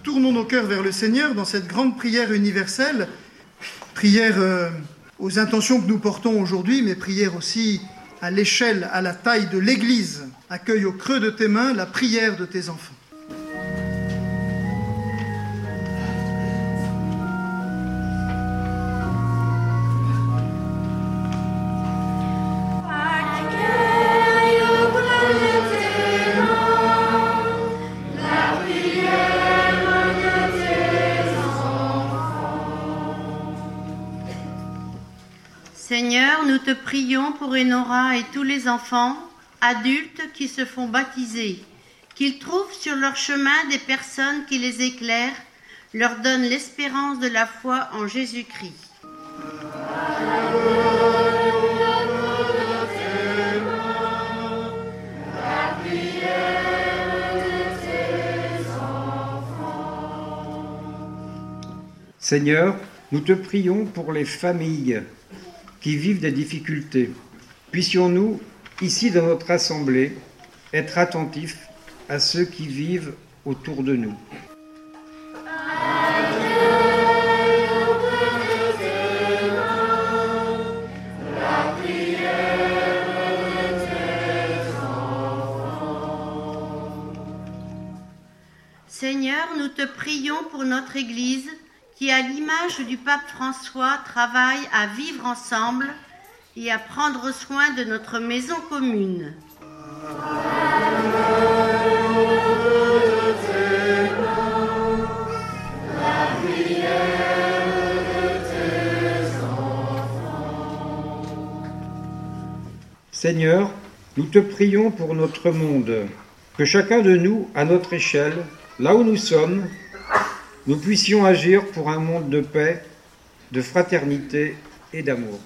tournons nos cœurs vers le Seigneur dans cette grande prière universelle, prière aux intentions que nous portons aujourd'hui, mais prière aussi à l'échelle, à la taille de l'Église. Accueille au creux de tes mains la prière de tes enfants. Seigneur, nous te prions pour Enora et tous les enfants, adultes qui se font baptiser, qu'ils trouvent sur leur chemin des personnes qui les éclairent, leur donnent l'espérance de la foi en Jésus-Christ. Seigneur, nous te prions pour les familles qui vivent des difficultés. Puissions-nous, ici dans notre assemblée, être attentifs à ceux qui vivent autour de nous. Seigneur, nous te prions pour notre Église qui, à l'image du pape François, travaille à vivre ensemble et à prendre soin de notre maison commune. Seigneur, nous te prions pour notre monde, que chacun de nous, à notre échelle, là où nous sommes, nous puissions agir pour un monde de paix, de fraternité et d'amour.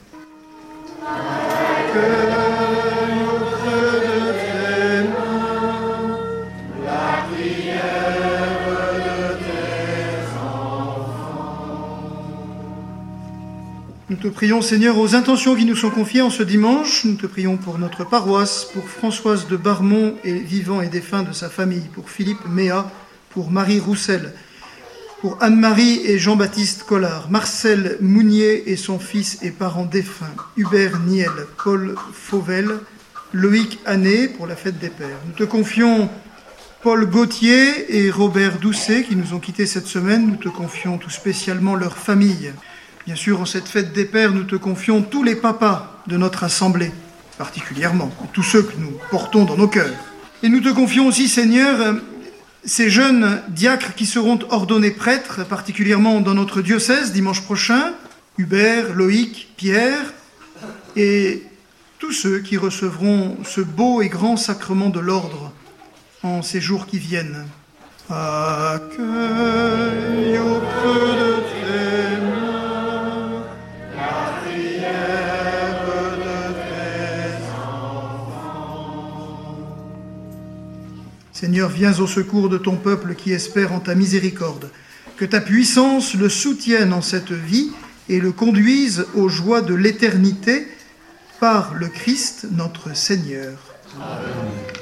Nous te prions, Seigneur, aux intentions qui nous sont confiées en ce dimanche. Nous te prions pour notre paroisse, pour Françoise de Barmont, et vivant et défunt de sa famille, pour Philippe Méa, pour Marie Roussel, pour Anne-Marie et Jean-Baptiste Collard, Marcel Mounier et son fils et parents défunts, Hubert Niel, Paul Fauvel, Loïc Hanné pour la fête des pères. Nous te confions Paul Gauthier et Robert Doucet qui nous ont quittés cette semaine. Nous te confions tout spécialement leur famille. Bien sûr, en cette fête des pères, nous te confions tous les papas de notre assemblée, particulièrement, tous ceux que nous portons dans nos cœurs. Et nous te confions aussi, Seigneur, ces jeunes diacres qui seront ordonnés prêtres, particulièrement dans notre diocèse, dimanche prochain, Hubert, Loïc, Pierre, et tous ceux qui recevront ce beau et grand sacrement de l'ordre en ces jours qui viennent. Accueille au creux de tes mains la prière de tes enfants. Seigneur, viens au secours de ton peuple qui espère en ta miséricorde. Que ta puissance le soutienne en cette vie et le conduise aux joies de l'éternité par le Christ notre Seigneur. Amen.